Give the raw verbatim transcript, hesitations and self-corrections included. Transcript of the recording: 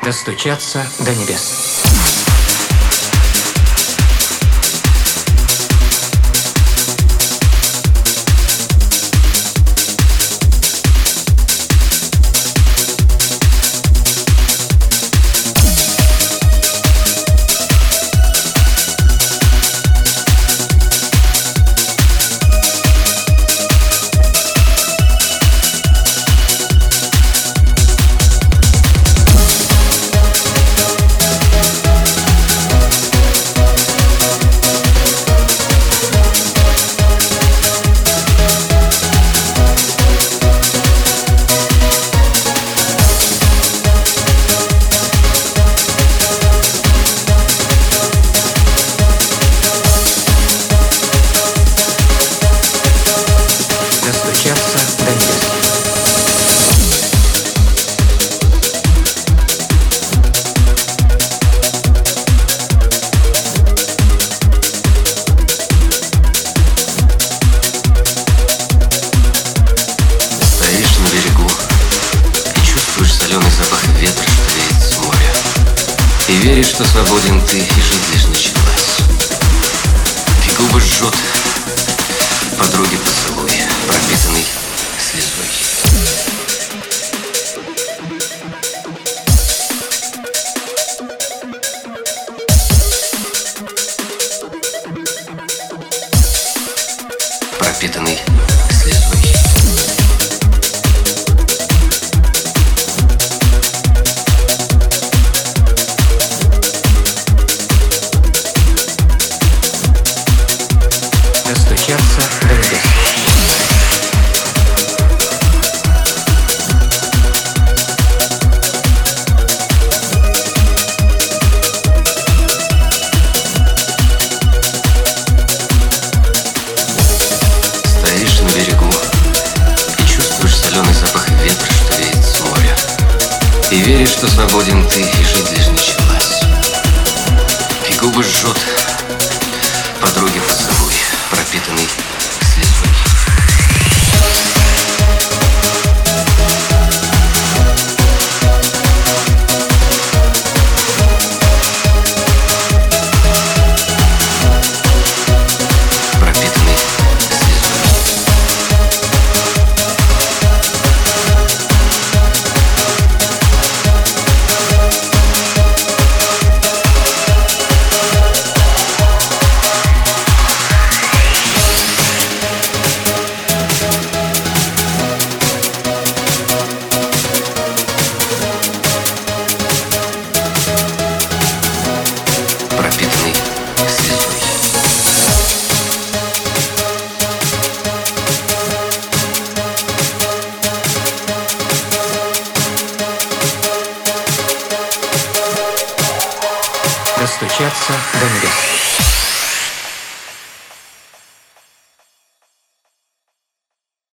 Достучаться до небес. И веришь, что свободен ты, и жизнь лишь началась. И губы жжет подруги поцелуй, пропитанный слезой. Пропитанный слезой. Достучаться до небес. Стоишь на берегу и чувствуешь соленый запах ветра, что веет с моря. И веришь, что свободен ты, и жизнь лишь началась. И губы жжет подруги поцелуй, пропитанный слезой. Пропитанный слезой. Пропитанный слезой. Достучаться до небес.